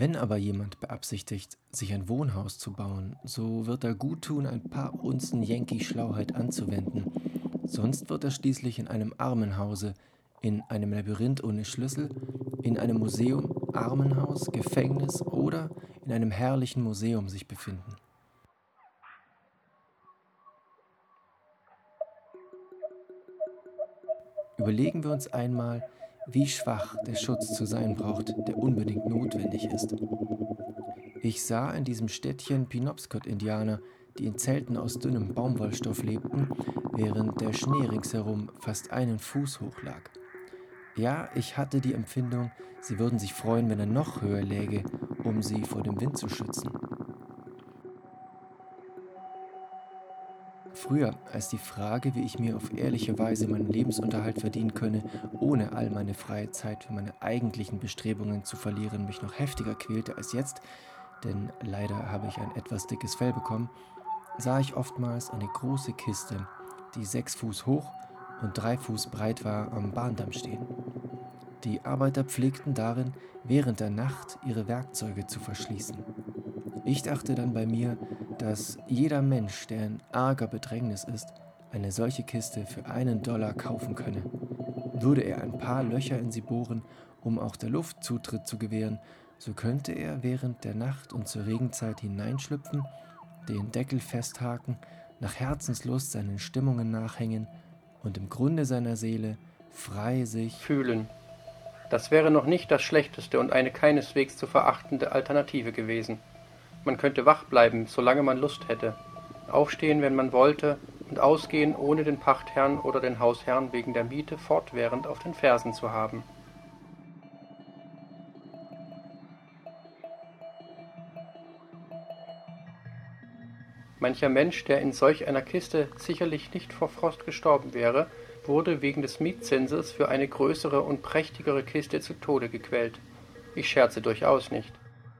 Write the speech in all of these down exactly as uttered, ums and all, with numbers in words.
Wenn aber jemand beabsichtigt, sich ein Wohnhaus zu bauen, so wird er gut tun, ein paar Unzen Yankee-Schlauheit anzuwenden. Sonst wird er schließlich in einem Armenhause, in einem Labyrinth ohne Schlüssel, in einem Museum, Armenhaus, Gefängnis oder in einem herrlichen Museum sich befinden. Überlegen wir uns einmal, wie schwach der Schutz zu sein braucht, der unbedingt notwendig ist. Ich sah in diesem Städtchen Penobscot-Indianer, die in Zelten aus dünnem Baumwollstoff lebten, während der Schnee ringsherum fast einen Fuß hoch lag. Ja, ich hatte die Empfindung, sie würden sich freuen, wenn er noch höher läge, um sie vor dem Wind zu schützen. Früher, als die Frage, wie ich mir auf ehrliche Weise meinen Lebensunterhalt verdienen könne, ohne all meine freie Zeit für meine eigentlichen Bestrebungen zu verlieren, mich noch heftiger quälte als jetzt, denn leider habe ich ein etwas dickes Fell bekommen, sah ich oftmals eine große Kiste, die sechs Fuß hoch und drei Fuß breit war, am Bahndamm stehen. Die Arbeiter pflegten darin, während der Nacht ihre Werkzeuge zu verschließen. Ich dachte dann bei mir, dass jeder Mensch, der in arger Bedrängnis ist, eine solche Kiste für einen Dollar kaufen könne. Würde er ein paar Löcher in sie bohren, um auch der Luft Zutritt zu gewähren, so könnte er während der Nacht und zur Regenzeit hineinschlüpfen, den Deckel festhaken, nach Herzenslust seinen Stimmungen nachhängen und im Grunde seiner Seele frei sich fühlen. Das wäre noch nicht das schlechteste und eine keineswegs zu verachtende Alternative gewesen. Man könnte wach bleiben, solange man Lust hätte, aufstehen, wenn man wollte, und ausgehen, ohne den Pachtherrn oder den Hausherrn wegen der Miete fortwährend auf den Fersen zu haben. Mancher Mensch, der in solch einer Kiste sicherlich nicht vor Frost gestorben wäre, wurde wegen des Mietzinses für eine größere und prächtigere Kiste zu Tode gequält. Ich scherze durchaus nicht.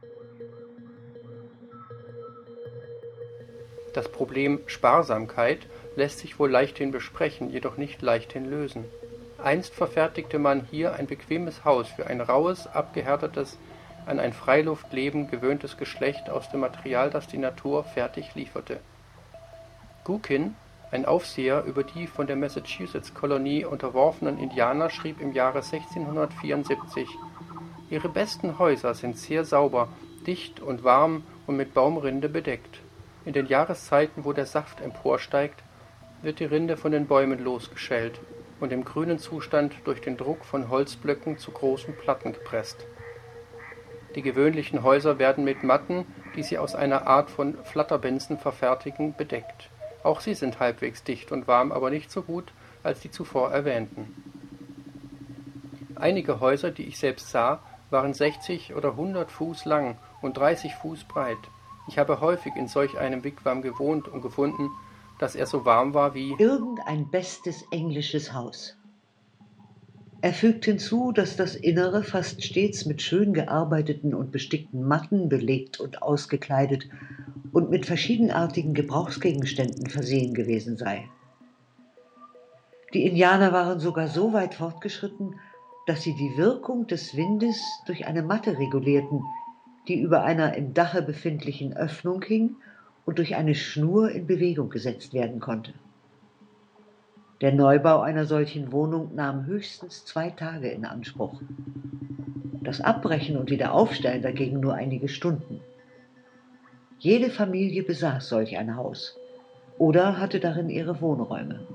Das Problem Sparsamkeit lässt sich wohl leichthin besprechen, jedoch nicht leichthin lösen. Einst verfertigte man hier ein bequemes Haus für ein raues, abgehärtetes, an ein Freiluftleben gewöhntes Geschlecht aus dem Material, das die Natur fertig lieferte. Gookin, ein Aufseher über die von der Massachusetts-Kolonie unterworfenen Indianer, schrieb im Jahre sechzehnhundertvierundsiebzig: Ihre besten Häuser sind sehr sauber, dicht und warm und mit Baumrinde bedeckt. In den Jahreszeiten, wo der Saft emporsteigt, wird die Rinde von den Bäumen losgeschält und im grünen Zustand durch den Druck von Holzblöcken zu großen Platten gepresst. Die gewöhnlichen Häuser werden mit Matten, die sie aus einer Art von Flatterbinsen verfertigen, bedeckt. Auch sie sind halbwegs dicht und warm, aber nicht so gut als die zuvor erwähnten. Einige Häuser, die ich selbst sah, waren sechzig oder hundert Fuß lang und dreißig Fuß breit. Ich habe häufig in solch einem Wigwam gewohnt und gefunden, dass er so warm war wie irgendein bestes englisches Haus. Er fügt hinzu, dass das Innere fast stets mit schön gearbeiteten und bestickten Matten belegt und ausgekleidet und mit verschiedenartigen Gebrauchsgegenständen versehen gewesen sei. Die Indianer waren sogar so weit fortgeschritten, dass sie die Wirkung des Windes durch eine Matte regulierten, die über einer im Dache befindlichen Öffnung hing und durch eine Schnur in Bewegung gesetzt werden konnte. Der Neubau einer solchen Wohnung nahm höchstens zwei Tage in Anspruch. Das Abbrechen und Wiederaufstellen dagegen nur einige Stunden. Jede Familie besaß solch ein Haus oder hatte darin ihre Wohnräume.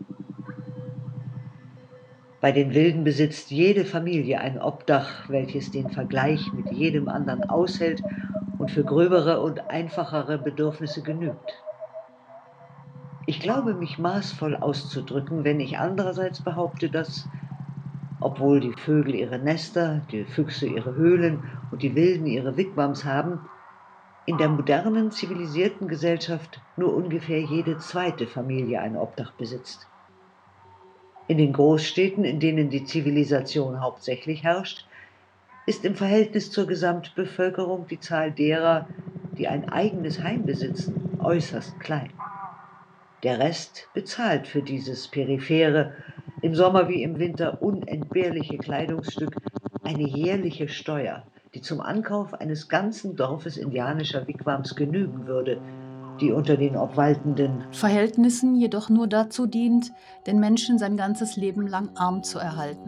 Bei den Wilden besitzt jede Familie ein Obdach, welches den Vergleich mit jedem anderen aushält und für gröbere und einfachere Bedürfnisse genügt. Ich glaube, mich maßvoll auszudrücken, wenn ich andererseits behaupte, dass, obwohl die Vögel ihre Nester, die Füchse ihre Höhlen und die Wilden ihre Wigwams haben, in der modernen, zivilisierten Gesellschaft nur ungefähr jede zweite Familie ein Obdach besitzt. In den Großstädten, in denen die Zivilisation hauptsächlich herrscht, ist im Verhältnis zur Gesamtbevölkerung die Zahl derer, die ein eigenes Heim besitzen, äußerst klein. Der Rest bezahlt für dieses periphere, im Sommer wie im Winter unentbehrliche Kleidungsstück eine jährliche Steuer, die zum Ankauf eines ganzen Dorfes indianischer Wigwams genügen würde, die unter den obwaltenden Verhältnissen jedoch nur dazu dient, den Menschen sein ganzes Leben lang arm zu erhalten.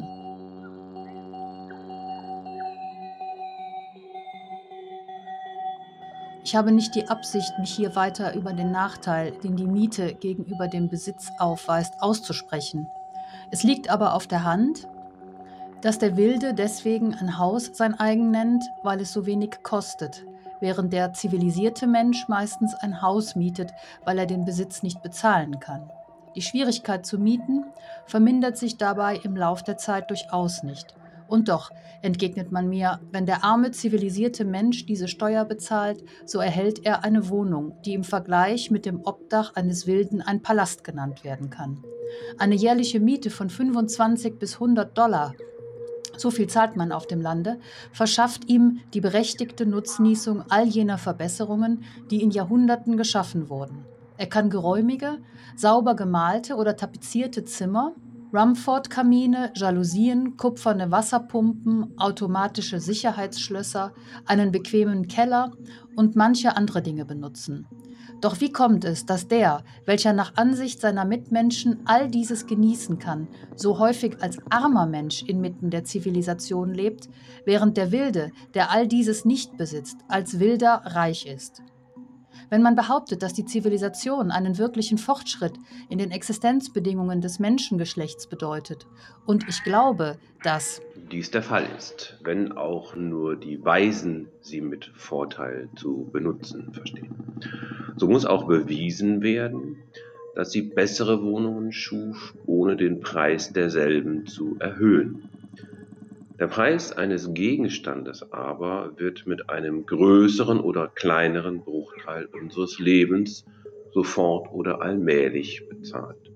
Ich habe nicht die Absicht, mich hier weiter über den Nachteil, den die Miete gegenüber dem Besitz aufweist, auszusprechen. Es liegt aber auf der Hand, dass der Wilde deswegen ein Haus sein eigen nennt, weil es so wenig kostet, während der zivilisierte Mensch meistens ein Haus mietet, weil er den Besitz nicht bezahlen kann. Die Schwierigkeit zu mieten vermindert sich dabei im Lauf der Zeit durchaus nicht. Und doch, entgegnet man mir, wenn der arme zivilisierte Mensch diese Steuer bezahlt, so erhält er eine Wohnung, die im Vergleich mit dem Obdach eines Wilden ein Palast genannt werden kann. Eine jährliche Miete von fünfundzwanzig bis hundert Dollar, so viel zahlt man auf dem Lande, verschafft ihm die berechtigte Nutznießung all jener Verbesserungen, die in Jahrhunderten geschaffen wurden. Er kann geräumige, sauber gemalte oder tapezierte Zimmer, Rumford-Kamine, Jalousien, kupferne Wasserpumpen, automatische Sicherheitsschlösser, einen bequemen Keller und manche andere Dinge benutzen. Doch wie kommt es, dass der, welcher nach Ansicht seiner Mitmenschen all dieses genießen kann, so häufig als armer Mensch inmitten der Zivilisation lebt, während der Wilde, der all dieses nicht besitzt, als Wilder reich ist? Wenn man behauptet, dass die Zivilisation einen wirklichen Fortschritt in den Existenzbedingungen des Menschengeschlechts bedeutet, und ich glaube, dass dies der Fall ist, wenn auch nur die Weisen sie mit Vorteil zu benutzen verstehen, so muss auch bewiesen werden, dass sie bessere Wohnungen schuf, ohne den Preis derselben zu erhöhen. Der Preis eines Gegenstandes aber wird mit einem größeren oder kleineren Bruchteil unseres Lebens sofort oder allmählich bezahlt.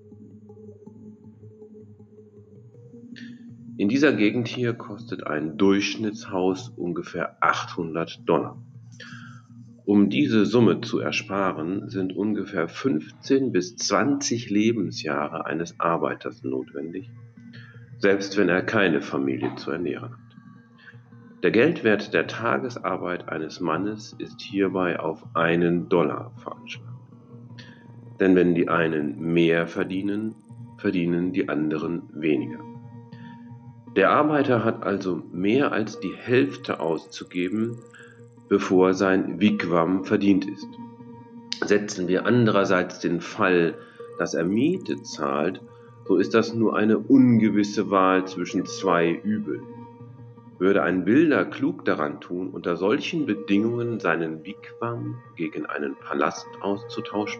In dieser Gegend hier kostet ein Durchschnittshaus ungefähr achthundert Dollar. Um diese Summe zu ersparen, sind ungefähr fünfzehn bis zwanzig Lebensjahre eines Arbeiters notwendig, selbst wenn er keine Familie zu ernähren hat. Der Geldwert der Tagesarbeit eines Mannes ist hierbei auf einen Dollar veranschlagt. Denn wenn die einen mehr verdienen, verdienen die anderen weniger. Der Arbeiter hat also mehr als die Hälfte auszugeben, bevor sein Wigwam verdient ist. Setzen wir andererseits den Fall, dass er Miete zahlt, so ist das nur eine ungewisse Wahl zwischen zwei Übeln. Würde ein Wilder klug daran tun, unter solchen Bedingungen seinen Wigwam gegen einen Palast auszutauschen?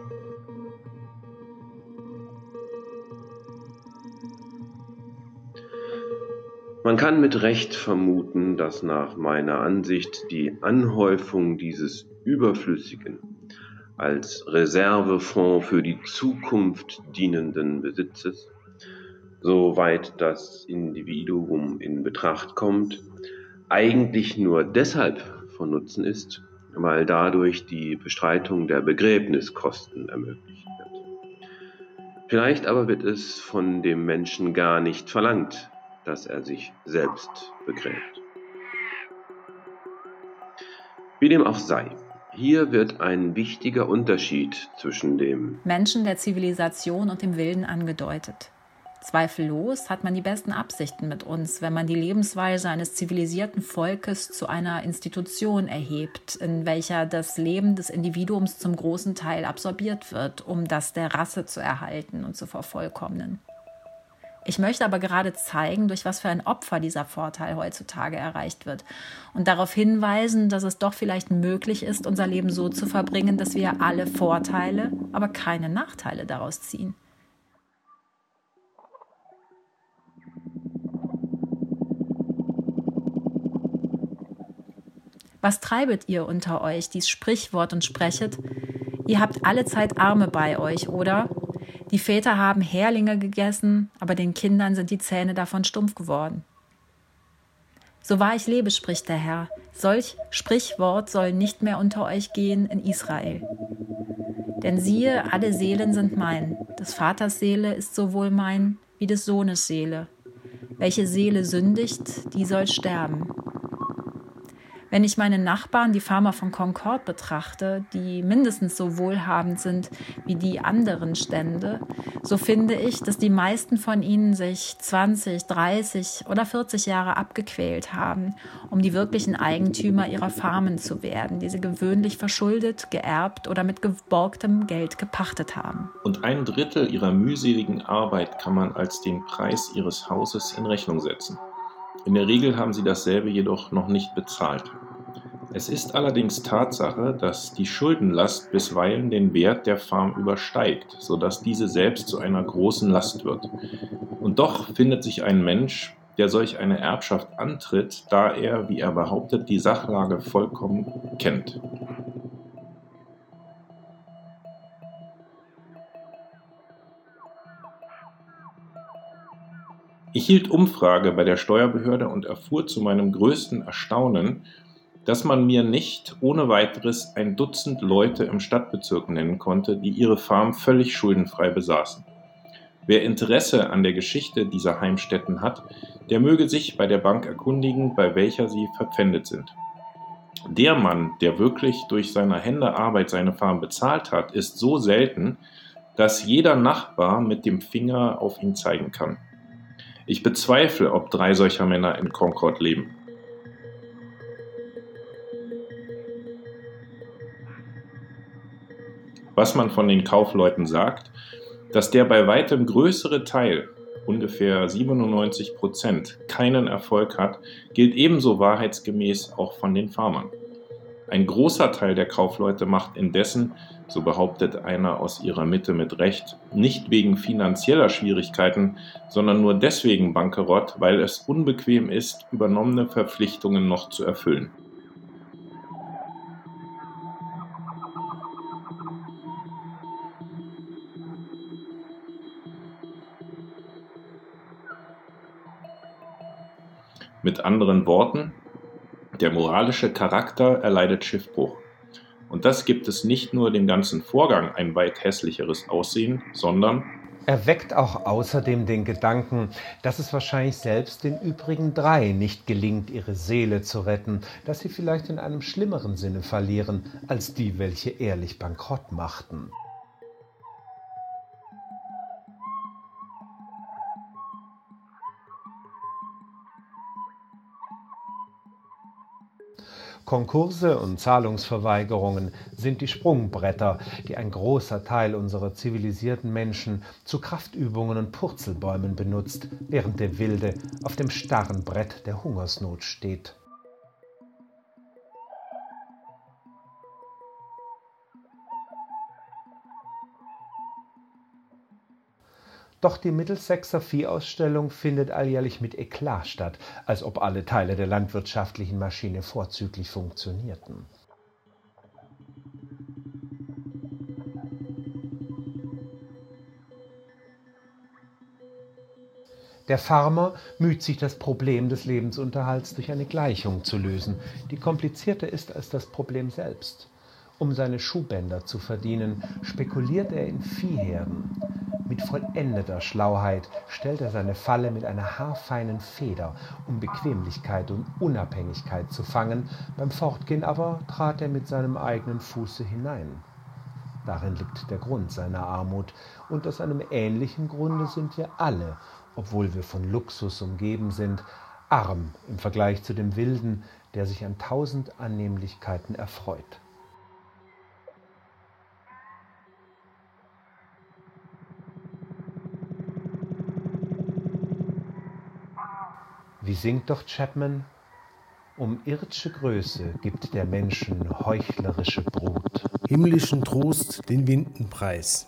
Man kann mit Recht vermuten, dass nach meiner Ansicht die Anhäufung dieses überflüssigen, als Reservefonds für die Zukunft dienenden Besitzes, soweit das Individuum in Betracht kommt, eigentlich nur deshalb von Nutzen ist, weil dadurch die Bestreitung der Begräbniskosten ermöglicht wird. Vielleicht aber wird es von dem Menschen gar nicht verlangt, dass er sich selbst begräbt. Wie dem auch sei, hier wird ein wichtiger Unterschied zwischen dem Menschen der Zivilisation und dem Wilden angedeutet. Zweifellos hat man die besten Absichten mit uns, wenn man die Lebensweise eines zivilisierten Volkes zu einer Institution erhebt, in welcher das Leben des Individuums zum großen Teil absorbiert wird, um das der Rasse zu erhalten und zu vervollkommnen. Ich möchte aber gerade zeigen, durch was für ein Opfer dieser Vorteil heutzutage erreicht wird und darauf hinweisen, dass es doch vielleicht möglich ist, unser Leben so zu verbringen, dass wir alle Vorteile, aber keine Nachteile daraus ziehen. Was treibet ihr unter euch, dies Sprichwort, und sprechet: Ihr habt alle Zeit Arme bei euch, oder? Die Väter haben Heringe gegessen, aber den Kindern sind die Zähne davon stumpf geworden. So wahr ich lebe, spricht der Herr, solch Sprichwort soll nicht mehr unter euch gehen in Israel. Denn siehe, alle Seelen sind mein, des Vaters Seele ist sowohl mein wie des Sohnes Seele. Welche Seele sündigt, die soll sterben. Wenn ich meine Nachbarn, die Farmer von Concord, betrachte, die mindestens so wohlhabend sind wie die anderen Stände, so finde ich, dass die meisten von ihnen sich zwanzig, dreißig oder vierzig Jahre abgequält haben, um die wirklichen Eigentümer ihrer Farmen zu werden, die sie gewöhnlich verschuldet, geerbt oder mit geborgtem Geld gepachtet haben. Und ein Drittel ihrer mühseligen Arbeit kann man als den Preis ihres Hauses in Rechnung setzen. In der Regel haben sie dasselbe jedoch noch nicht bezahlt. Es ist allerdings Tatsache, dass die Schuldenlast bisweilen den Wert der Farm übersteigt, sodass diese selbst zu einer großen Last wird. Und doch findet sich ein Mensch, der solch eine Erbschaft antritt, da er, wie er behauptet, die Sachlage vollkommen kennt. Ich hielt Umfrage bei der Steuerbehörde und erfuhr zu meinem größten Erstaunen, dass man mir nicht ohne weiteres ein Dutzend Leute im Stadtbezirk nennen konnte, die ihre Farm völlig schuldenfrei besaßen. Wer Interesse an der Geschichte dieser Heimstätten hat, der möge sich bei der Bank erkundigen, bei welcher sie verpfändet sind. Der Mann, der wirklich durch seine Hände Arbeit seine Farm bezahlt hat, ist so selten, dass jeder Nachbar mit dem Finger auf ihn zeigen kann. Ich bezweifle, ob drei solcher Männer in Concord leben. Was man von den Kaufleuten sagt, dass der bei weitem größere Teil, ungefähr siebenundneunzig Prozent, keinen Erfolg hat, gilt ebenso wahrheitsgemäß auch von den Farmern. Ein großer Teil der Kaufleute macht indessen, so behauptet einer aus ihrer Mitte mit Recht, nicht wegen finanzieller Schwierigkeiten, sondern nur deswegen bankerott, weil es unbequem ist, übernommene Verpflichtungen noch zu erfüllen. Mit anderen Worten, der moralische Charakter erleidet Schiffbruch. Und das gibt es nicht nur dem ganzen Vorgang ein weit hässlicheres Aussehen, sondern er weckt auch außerdem den Gedanken, dass es wahrscheinlich selbst den übrigen drei nicht gelingt, ihre Seele zu retten, dass sie vielleicht in einem schlimmeren Sinne verlieren, als die, welche ehrlich bankrott machten. Konkurse und Zahlungsverweigerungen sind die Sprungbretter, die ein großer Teil unserer zivilisierten Menschen zu Kraftübungen und Purzelbäumen benutzt, während der Wilde auf dem starren Brett der Hungersnot steht. Doch die Middlesexer Viehausstellung findet alljährlich mit Eklat statt, als ob alle Teile der landwirtschaftlichen Maschine vorzüglich funktionierten. Der Farmer müht sich, das Problem des Lebensunterhalts durch eine Gleichung zu lösen, die komplizierter ist als das Problem selbst. Um seine Schuhbänder zu verdienen, spekuliert er in Viehherden. Mit vollendeter Schlauheit stellt er seine Falle mit einer haarfeinen Feder, um Bequemlichkeit und Unabhängigkeit zu fangen, beim Fortgehen aber trat er mit seinem eigenen Fuße hinein. Darin liegt der Grund seiner Armut, und aus einem ähnlichen Grunde sind wir alle, obwohl wir von Luxus umgeben sind, arm im Vergleich zu dem Wilden, der sich an tausend Annehmlichkeiten erfreut. Wie singt doch Chapman? Um irdische Größe gibt der Menschen heuchlerische Brut. Himmlischen Trost den Winden preis.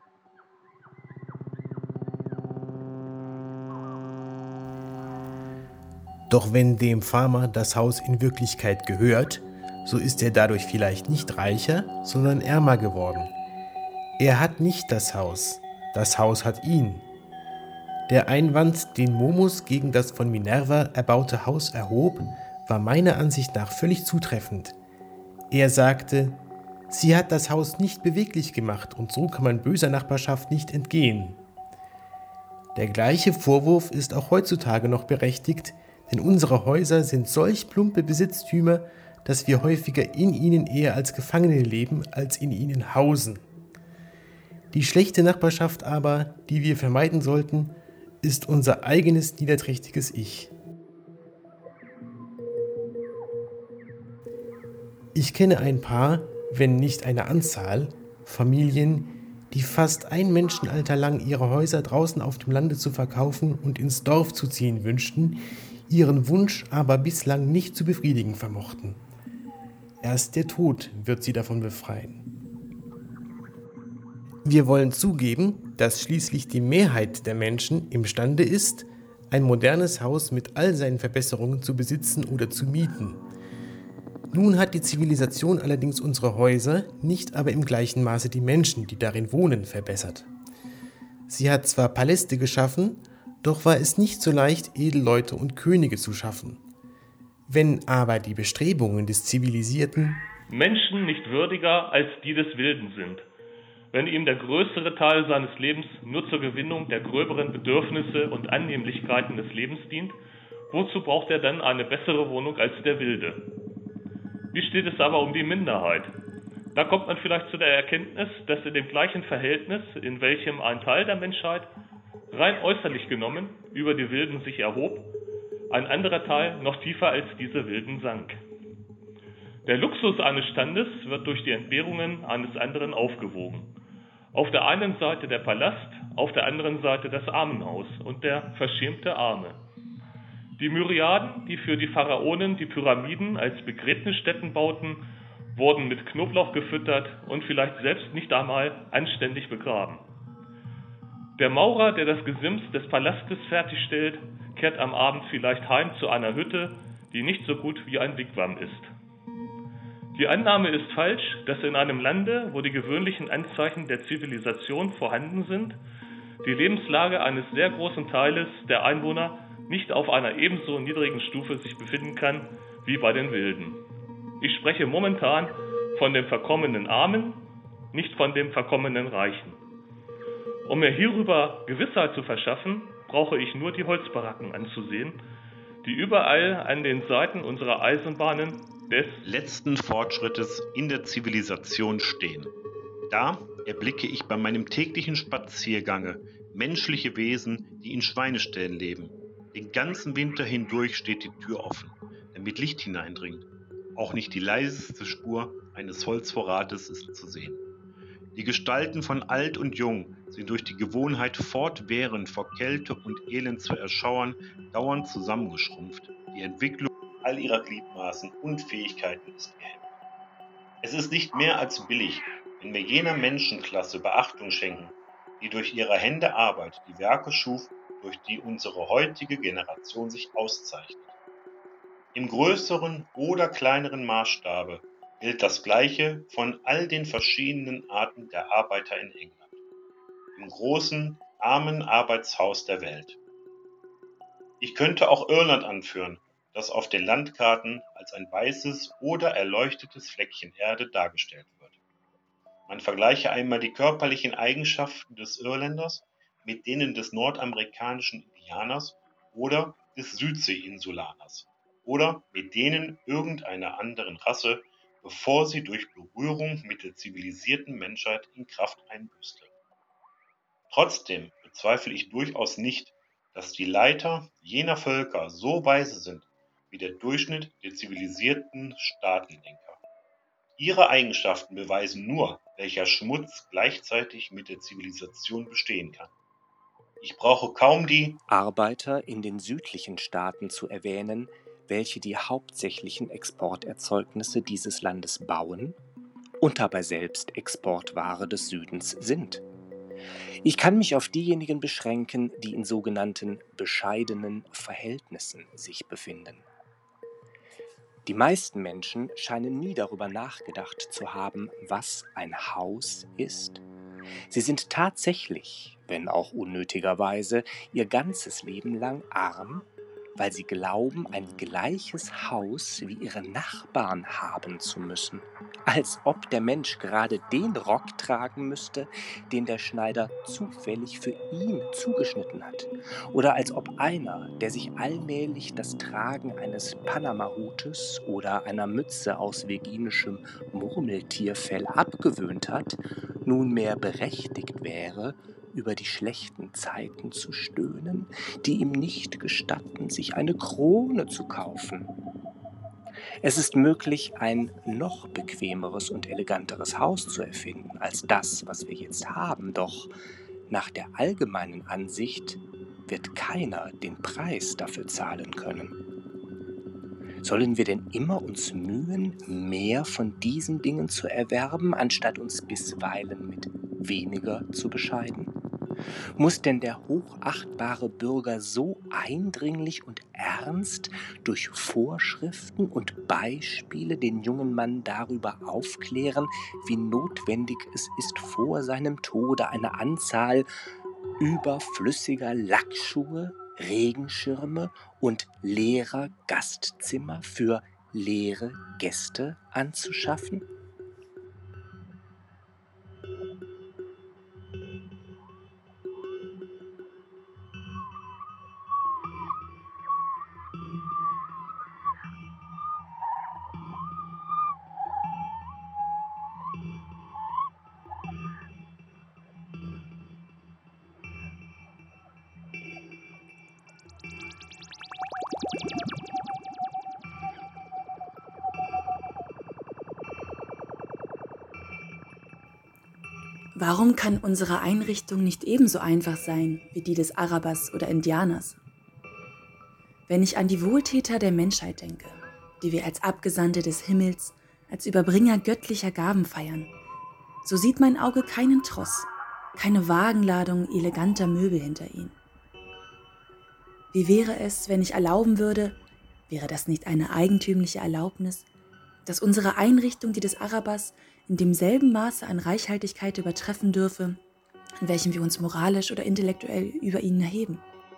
Doch wenn dem Farmer das Haus in Wirklichkeit gehört, so ist er dadurch vielleicht nicht reicher, sondern ärmer geworden. Er hat nicht das Haus, das Haus hat ihn. Der Einwand, den Momus gegen das von Minerva erbaute Haus erhob, war meiner Ansicht nach völlig zutreffend. Er sagte, sie hat das Haus nicht beweglich gemacht und so kann man böser Nachbarschaft nicht entgehen. Der gleiche Vorwurf ist auch heutzutage noch berechtigt, denn unsere Häuser sind solch plumpe Besitztümer, dass wir häufiger in ihnen eher als Gefangene leben, als in ihnen hausen. Die schlechte Nachbarschaft aber, die wir vermeiden sollten, ist unser eigenes niederträchtiges Ich. Ich kenne ein paar, wenn nicht eine Anzahl, Familien, die fast ein Menschenalter lang ihre Häuser draußen auf dem Lande zu verkaufen und ins Dorf zu ziehen wünschten, ihren Wunsch aber bislang nicht zu befriedigen vermochten. Erst der Tod wird sie davon befreien. Wir wollen zugeben, dass schließlich die Mehrheit der Menschen imstande ist, ein modernes Haus mit all seinen Verbesserungen zu besitzen oder zu mieten. Nun hat die Zivilisation allerdings unsere Häuser, nicht aber im gleichen Maße die Menschen, die darin wohnen, verbessert. Sie hat zwar Paläste geschaffen, doch war es nicht so leicht, Edelleute und Könige zu schaffen. Wenn aber die Bestrebungen des zivilisierten Menschen nicht würdiger als die des Wilden sind, wenn ihm der größere Teil seines Lebens nur zur Gewinnung der gröberen Bedürfnisse und Annehmlichkeiten des Lebens dient, wozu braucht er dann eine bessere Wohnung als der Wilde? Wie steht es aber um die Minderheit? Da kommt man vielleicht zu der Erkenntnis, dass in dem gleichen Verhältnis, in welchem ein Teil der Menschheit rein äußerlich genommen über die Wilden sich erhob, ein anderer Teil noch tiefer als diese Wilden sank. Der Luxus eines Standes wird durch die Entbehrungen eines anderen aufgewogen. Auf der einen Seite der Palast, auf der anderen Seite das Armenhaus und der verschämte Arme. Die Myriaden, die für die Pharaonen die Pyramiden als Begräbnisstätten bauten, wurden mit Knoblauch gefüttert und vielleicht selbst nicht einmal anständig begraben. Der Maurer, der das Gesims des Palastes fertigstellt, kehrt am Abend vielleicht heim zu einer Hütte, die nicht so gut wie ein Wigwam ist. Die Annahme ist falsch, dass in einem Lande, wo die gewöhnlichen Anzeichen der Zivilisation vorhanden sind, die Lebenslage eines sehr großen Teiles der Einwohner nicht auf einer ebenso niedrigen Stufe sich befinden kann wie bei den Wilden. Ich spreche momentan von dem verkommenen Armen, nicht von dem verkommenen Reichen. Um mir hierüber Gewissheit zu verschaffen, brauche ich nur die Holzbaracken anzusehen, die überall an den Seiten unserer Eisenbahnen des letzten Fortschrittes in der Zivilisation stehen. Da erblicke ich bei meinem täglichen Spaziergange menschliche Wesen, die in Schweineställen leben. Den ganzen Winter hindurch steht die Tür offen, damit Licht hineindringt. Auch nicht die leiseste Spur eines Holzvorrates ist zu sehen. Die Gestalten von Alt und Jung sind durch die Gewohnheit, fortwährend vor Kälte und Elend zu erschauern, dauernd zusammengeschrumpft. Die Entwicklung all ihrer Gliedmaßen und Fähigkeiten ist gehemmt. Es ist nicht mehr als billig, wenn wir jener Menschenklasse Beachtung schenken, die durch ihre Hände Arbeit die Werke schuf, durch die unsere heutige Generation sich auszeichnet. Im größeren oder kleineren Maßstabe gilt das Gleiche von all den verschiedenen Arten der Arbeiter in England, im großen, armen Arbeitshaus der Welt. Ich könnte auch Irland anführen, das auf den Landkarten als ein weißes oder erleuchtetes Fleckchen Erde dargestellt wird. Man vergleiche einmal die körperlichen Eigenschaften des Irländers mit denen des nordamerikanischen Indianers oder des Südsee-Insulaners oder mit denen irgendeiner anderen Rasse, bevor sie durch Berührung mit der zivilisierten Menschheit in Kraft einbüßte. Trotzdem bezweifle ich durchaus nicht, dass die Leiter jener Völker so weise sind wie der Durchschnitt der zivilisierten Staatenlenker. Ihre Eigenschaften beweisen nur, welcher Schmutz gleichzeitig mit der Zivilisation bestehen kann. Ich brauche kaum die Arbeiter in den südlichen Staaten zu erwähnen, welche die hauptsächlichen Exporterzeugnisse dieses Landes bauen und dabei selbst Exportware des Südens sind. Ich kann mich auf diejenigen beschränken, die in sogenannten bescheidenen Verhältnissen sich befinden. Die meisten Menschen scheinen nie darüber nachgedacht zu haben, was ein Haus ist. Sie sind tatsächlich, wenn auch unnötigerweise, ihr ganzes Leben lang arm weil sie glauben, ein gleiches Haus wie ihre Nachbarn haben zu müssen. Als ob der Mensch gerade den Rock tragen müsste, den der Schneider zufällig für ihn zugeschnitten hat. Oder als ob einer, der sich allmählich das Tragen eines Panama-Hutes oder einer Mütze aus virginischem Murmeltierfell abgewöhnt hat, nunmehr berechtigt wäre, über die schlechten Zeiten zu stöhnen, die ihm nicht gestatten, sich eine Krone zu kaufen. Es ist möglich, ein noch bequemeres und eleganteres Haus zu erfinden als das, was wir jetzt haben, doch nach der allgemeinen Ansicht wird keiner den Preis dafür zahlen können. Sollen wir denn immer uns mühen, mehr von diesen Dingen zu erwerben, anstatt uns bisweilen mit weniger zu bescheiden? Muss denn der hochachtbare Bürger so eindringlich und ernst durch Vorschriften und Beispiele den jungen Mann darüber aufklären, wie notwendig es ist, vor seinem Tode eine Anzahl überflüssiger Lackschuhe, Regenschirme und leerer Gastzimmer für leere Gäste anzuschaffen? Warum kann unsere Einrichtung nicht ebenso einfach sein wie die des Arabers oder Indianers? Wenn ich an die Wohltäter der Menschheit denke, die wir als Abgesandte des Himmels, als Überbringer göttlicher Gaben feiern, so sieht mein Auge keinen Tross, keine Wagenladung eleganter Möbel hinter ihnen. Wie wäre es, wenn ich erlauben würde, wäre das nicht eine eigentümliche Erlaubnis, dass unsere Einrichtung die des Arabers in demselben Maße an Reichhaltigkeit übertreffen dürfe, in welchem wir uns moralisch oder intellektuell über ihnen erheben?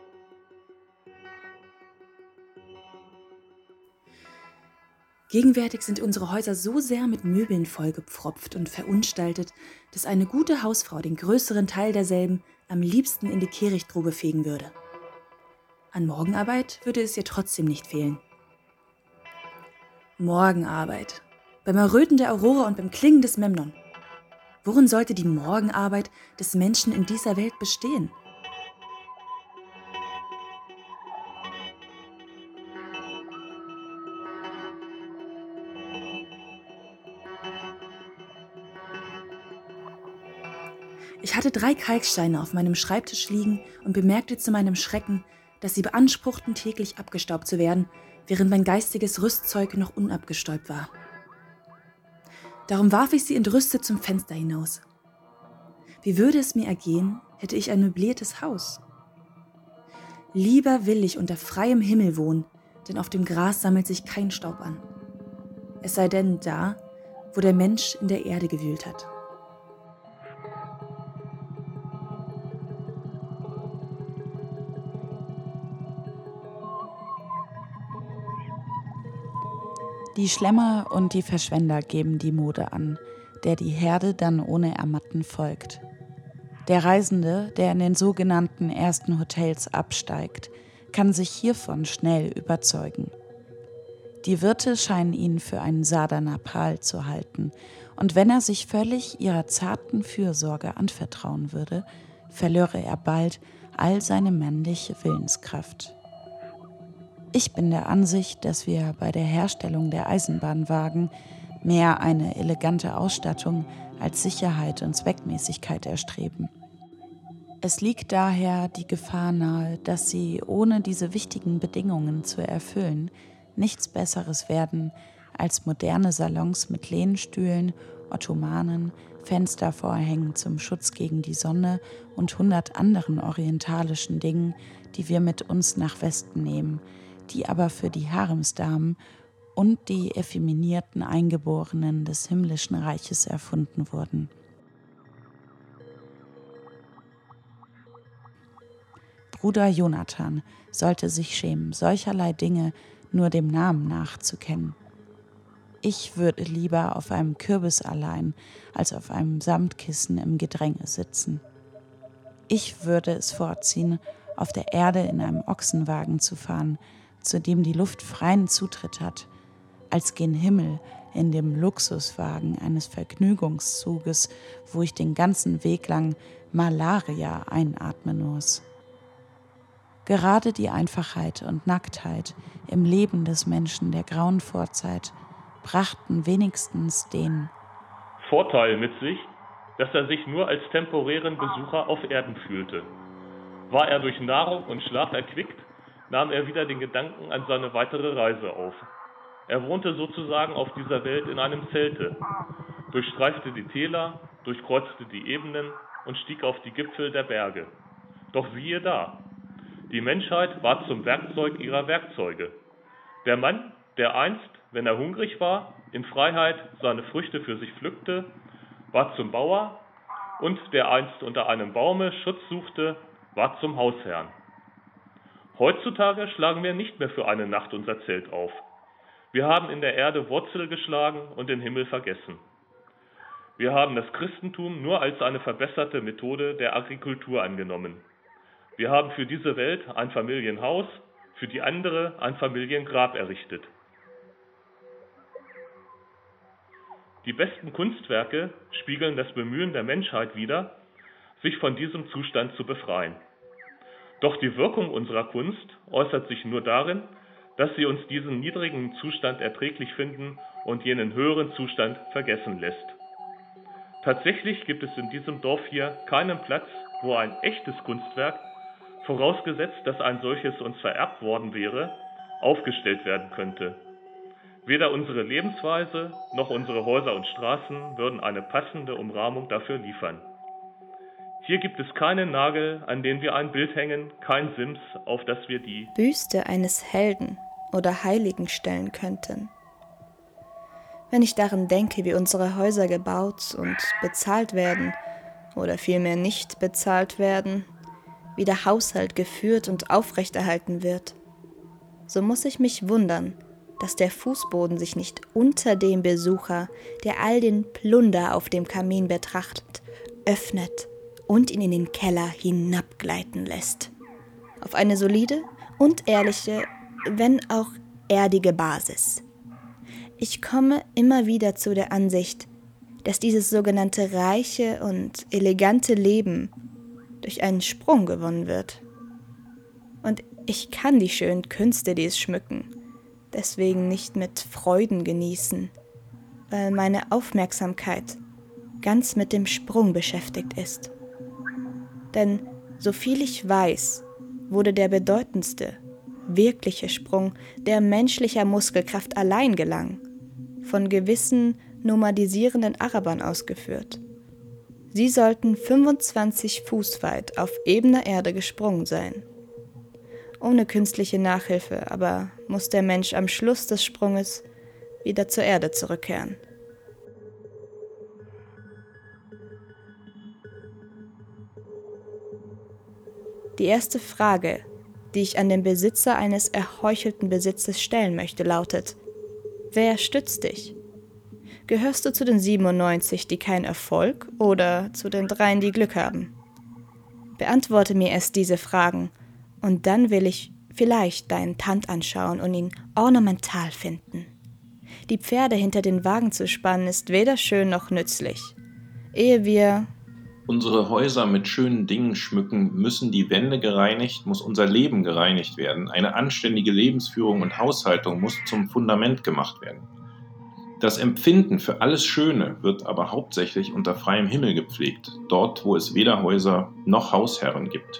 Gegenwärtig sind unsere Häuser so sehr mit Möbeln vollgepfropft und verunstaltet, dass eine gute Hausfrau den größeren Teil derselben am liebsten in die Kehrichtgrube fegen würde. An Morgenarbeit würde es ihr trotzdem nicht fehlen. Morgenarbeit. Beim Erröten der Aurora und beim Klingen des Memnon. Worin sollte die Morgenarbeit des Menschen in dieser Welt bestehen? Ich hatte drei Kalksteine auf meinem Schreibtisch liegen und bemerkte zu meinem Schrecken, dass sie beanspruchten, täglich abgestaubt zu werden, während mein geistiges Rüstzeug noch unabgestäubt war. Darum warf ich sie entrüstet zum Fenster hinaus. Wie würde es mir ergehen, hätte ich ein möbliertes Haus? Lieber will ich unter freiem Himmel wohnen, denn auf dem Gras sammelt sich kein Staub an. Es sei denn da, wo der Mensch in der Erde gewühlt hat. Die Schlemmer und die Verschwender geben die Mode an, der die Herde dann ohne Ermatten folgt. Der Reisende, der in den sogenannten ersten Hotels absteigt, kann sich hiervon schnell überzeugen. Die Wirte scheinen ihn für einen Sardanapal zu halten, und wenn er sich völlig ihrer zarten Fürsorge anvertrauen würde, verlöre er bald all seine männliche Willenskraft. Ich bin der Ansicht, dass wir bei der Herstellung der Eisenbahnwagen mehr eine elegante Ausstattung als Sicherheit und Zweckmäßigkeit erstreben. Es liegt daher die Gefahr nahe, dass sie, ohne diese wichtigen Bedingungen zu erfüllen, nichts Besseres werden als moderne Salons mit Lehnstühlen, Ottomanen, Fenstervorhängen zum Schutz gegen die Sonne und hundert anderen orientalischen Dingen, die wir mit uns nach Westen nehmen, die aber für die Haremsdamen und die effeminierten Eingeborenen des himmlischen Reiches erfunden wurden. Bruder Jonathan sollte sich schämen, solcherlei Dinge nur dem Namen nachzukennen. Ich würde lieber auf einem Kürbis allein, als auf einem Samtkissen im Gedränge sitzen. Ich würde es vorziehen, auf der Erde in einem Ochsenwagen zu fahren, zu dem die Luft freien Zutritt hat, als gen Himmel in dem Luxuswagen eines Vergnügungszuges, wo ich den ganzen Weg lang Malaria einatmen muss. Gerade die Einfachheit und Nacktheit im Leben des Menschen der grauen Vorzeit brachten wenigstens den Vorteil mit sich, dass er sich nur als temporären Besucher auf Erden fühlte. War er durch Nahrung und Schlaf erquickt, nahm er wieder den Gedanken an seine weitere Reise auf. Er wohnte sozusagen auf dieser Welt in einem Zelte, durchstreifte die Täler, durchkreuzte die Ebenen und stieg auf die Gipfel der Berge. Doch siehe da, die Menschheit war zum Werkzeug ihrer Werkzeuge. Der Mann, der einst, wenn er hungrig war, in Freiheit seine Früchte für sich pflückte, war zum Bauer, und der einst unter einem Baume Schutz suchte, war zum Hausherrn. Heutzutage schlagen wir nicht mehr für eine Nacht unser Zelt auf. Wir haben in der Erde Wurzel geschlagen und den Himmel vergessen. Wir haben das Christentum nur als eine verbesserte Methode der Agrikultur angenommen. Wir haben für diese Welt ein Familienhaus, für die andere ein Familiengrab errichtet. Die besten Kunstwerke spiegeln das Bemühen der Menschheit wider, sich von diesem Zustand zu befreien. Doch die Wirkung unserer Kunst äußert sich nur darin, dass sie uns diesen niedrigen Zustand erträglich finden und jenen höheren Zustand vergessen lässt. Tatsächlich gibt es in diesem Dorf hier keinen Platz, wo ein echtes Kunstwerk, vorausgesetzt, dass ein solches uns vererbt worden wäre, aufgestellt werden könnte. Weder unsere Lebensweise noch unsere Häuser und Straßen würden eine passende Umrahmung dafür liefern. Hier gibt es keinen Nagel, an den wir ein Bild hängen, kein Sims, auf das wir die Büste eines Helden oder Heiligen stellen könnten. Wenn ich daran denke, wie unsere Häuser gebaut und bezahlt werden, oder vielmehr nicht bezahlt werden, wie der Haushalt geführt und aufrechterhalten wird, so muss ich mich wundern, dass der Fußboden sich nicht unter dem Besucher, der all den Plunder auf dem Kamin betrachtet, öffnet und ihn in den Keller hinabgleiten lässt. Auf eine solide und ehrliche, wenn auch erdige Basis. Ich komme immer wieder zu der Ansicht, dass dieses sogenannte reiche und elegante Leben durch einen Sprung gewonnen wird. Und ich kann die schönen Künste, die es schmücken, deswegen nicht mit Freuden genießen, weil meine Aufmerksamkeit ganz mit dem Sprung beschäftigt ist. Denn soviel ich weiß, wurde der bedeutendste, wirkliche Sprung, der menschlicher Muskelkraft allein gelang, von gewissen nomadisierenden Arabern ausgeführt. Sie sollten fünfundzwanzig Fuß weit auf ebener Erde gesprungen sein. Ohne künstliche Nachhilfe aber muss der Mensch am Schluss des Sprunges wieder zur Erde zurückkehren. Die erste Frage, die ich an den Besitzer eines erheuchelten Besitzes stellen möchte, lautet: Wer stützt dich? Gehörst du zu den siebenundneunzig, die keinen Erfolg, oder zu den dreien, die Glück haben? Beantworte mir erst diese Fragen, und dann will ich vielleicht deinen Tand anschauen und ihn ornamental finden. Die Pferde hinter den Wagen zu spannen, ist weder schön noch nützlich. Ehe wir unsere Häuser mit schönen Dingen schmücken, müssen die Wände gereinigt, muss unser Leben gereinigt werden. Eine anständige Lebensführung und Haushaltung muss zum Fundament gemacht werden. Das Empfinden für alles Schöne wird aber hauptsächlich unter freiem Himmel gepflegt, dort, wo es weder Häuser noch Hausherren gibt.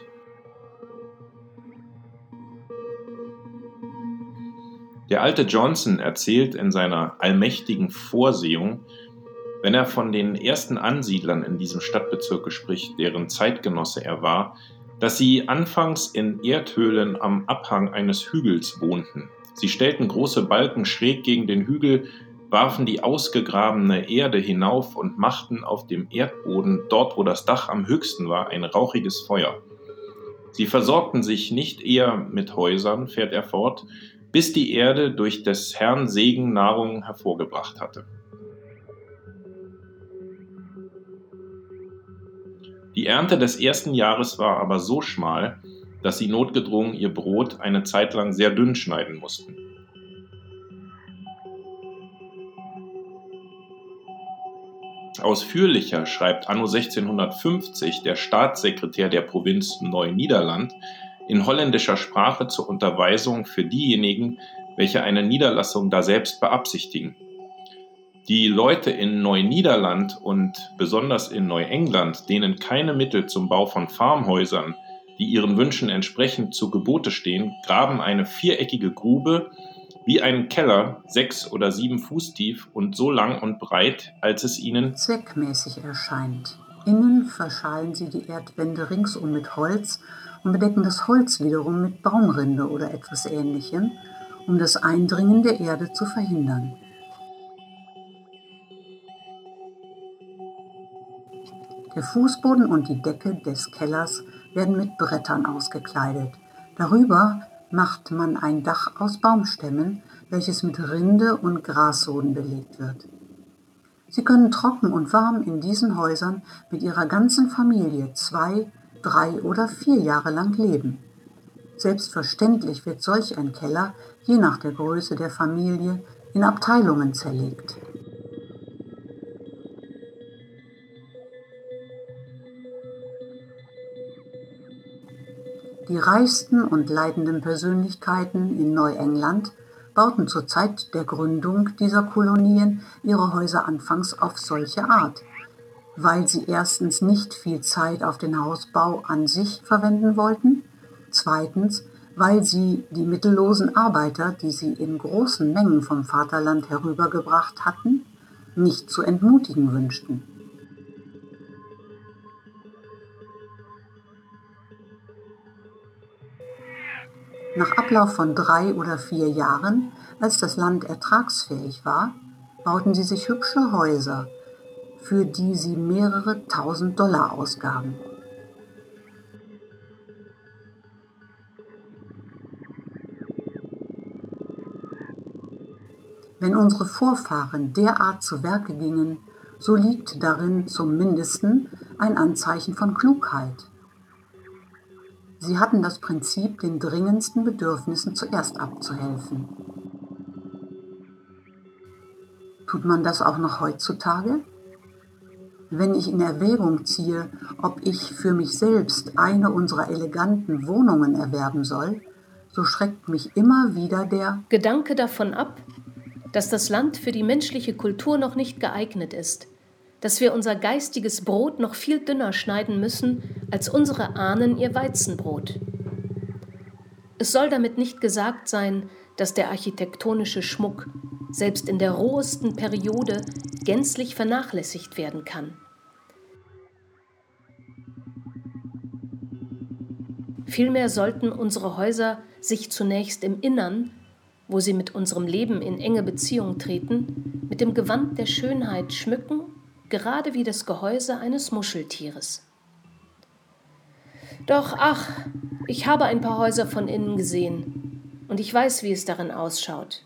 Der alte Johnson erzählt in seiner allmächtigen Vorsehung, wenn er von den ersten Ansiedlern in diesem Stadtbezirk spricht, deren Zeitgenosse er war, dass sie anfangs in Erdhöhlen am Abhang eines Hügels wohnten. Sie stellten große Balken schräg gegen den Hügel, warfen die ausgegrabene Erde hinauf und machten auf dem Erdboden, dort wo das Dach am höchsten war, ein rauchiges Feuer. Sie versorgten sich nicht eher mit Häusern, fährt er fort, bis die Erde durch des Herrn Segen Nahrung hervorgebracht hatte. Die Ernte des ersten Jahres war aber so schmal, dass sie notgedrungen ihr Brot eine Zeit lang sehr dünn schneiden mussten. Ausführlicher schreibt anno sechzehnhundertfünfzig der Staatssekretär der Provinz Neu-Niederland in holländischer Sprache zur Unterweisung für diejenigen, welche eine Niederlassung daselbst beabsichtigen. Die Leute in Neu-Niederland und besonders in Neuengland, denen keine Mittel zum Bau von Farmhäusern, die ihren Wünschen entsprechend zu Gebote stehen, graben eine viereckige Grube wie einen Keller, sechs oder sieben Fuß tief und so lang und breit, als es ihnen zweckmäßig erscheint. Innen verschalen sie die Erdwände ringsum mit Holz und bedecken das Holz wiederum mit Baumrinde oder etwas Ähnlichem, um das Eindringen der Erde zu verhindern. Der Fußboden und die Decke des Kellers werden mit Brettern ausgekleidet. Darüber macht man ein Dach aus Baumstämmen, welches mit Rinde und Grassoden belegt wird. Sie können trocken und warm in diesen Häusern mit ihrer ganzen Familie zwei, drei oder vier Jahre lang leben. Selbstverständlich wird solch ein Keller, je nach der Größe der Familie, in Abteilungen zerlegt. Die reichsten und leitenden Persönlichkeiten in Neuengland bauten zur Zeit der Gründung dieser Kolonien ihre Häuser anfangs auf solche Art, weil sie erstens nicht viel Zeit auf den Hausbau an sich verwenden wollten, zweitens, weil sie die mittellosen Arbeiter, die sie in großen Mengen vom Vaterland herübergebracht hatten, nicht zu entmutigen wünschten. Nach Ablauf von drei oder vier Jahren, als das Land ertragsfähig war, bauten sie sich hübsche Häuser, für die sie mehrere tausend Dollar ausgaben. Wenn unsere Vorfahren derart zu Werke gingen, so liegt darin zum Mindesten ein Anzeichen von Klugheit. Sie hatten das Prinzip, den dringendsten Bedürfnissen zuerst abzuhelfen. Tut man das auch noch heutzutage? Wenn ich in Erwägung ziehe, ob ich für mich selbst eine unserer eleganten Wohnungen erwerben soll, so schreckt mich immer wieder der Gedanke davon ab, dass das Land für die menschliche Kultur noch nicht geeignet ist, dass wir unser geistiges Brot noch viel dünner schneiden müssen als unsere Ahnen ihr Weizenbrot. Es soll damit nicht gesagt sein, dass der architektonische Schmuck selbst in der rohesten Periode gänzlich vernachlässigt werden kann. Vielmehr sollten unsere Häuser sich zunächst im Innern, wo sie mit unserem Leben in enge Beziehung treten, mit dem Gewand der Schönheit schmücken, gerade wie das Gehäuse eines Muscheltieres. Doch, ach, ich habe ein paar Häuser von innen gesehen und ich weiß, wie es darin ausschaut.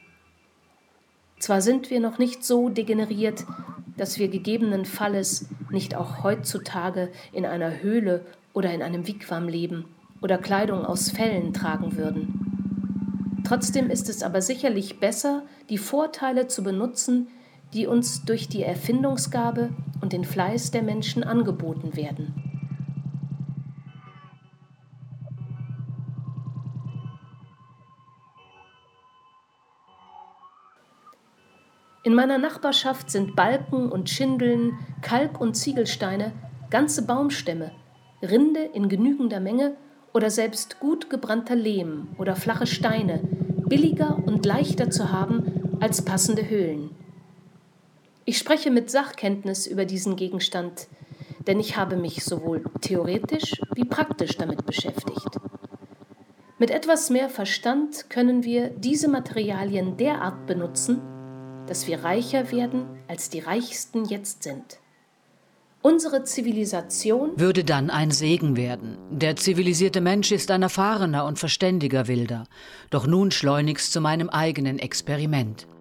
Zwar sind wir noch nicht so degeneriert, dass wir gegebenenfalls nicht auch heutzutage in einer Höhle oder in einem Wigwam leben oder Kleidung aus Fellen tragen würden. Trotzdem ist es aber sicherlich besser, die Vorteile zu benutzen, die uns durch die Erfindungsgabe und den Fleiß der Menschen angeboten werden. In meiner Nachbarschaft sind Balken und Schindeln, Kalk- und Ziegelsteine, ganze Baumstämme, Rinde in genügender Menge oder selbst gut gebrannter Lehm oder flache Steine billiger und leichter zu haben als passende Höhlen. Ich spreche mit Sachkenntnis über diesen Gegenstand, denn ich habe mich sowohl theoretisch wie praktisch damit beschäftigt. Mit etwas mehr Verstand können wir diese Materialien derart benutzen, dass wir reicher werden, als die Reichsten jetzt sind. Unsere Zivilisation würde dann ein Segen werden. Der zivilisierte Mensch ist ein erfahrener und verständiger Wilder. Doch nun schleunigst zu meinem eigenen Experiment.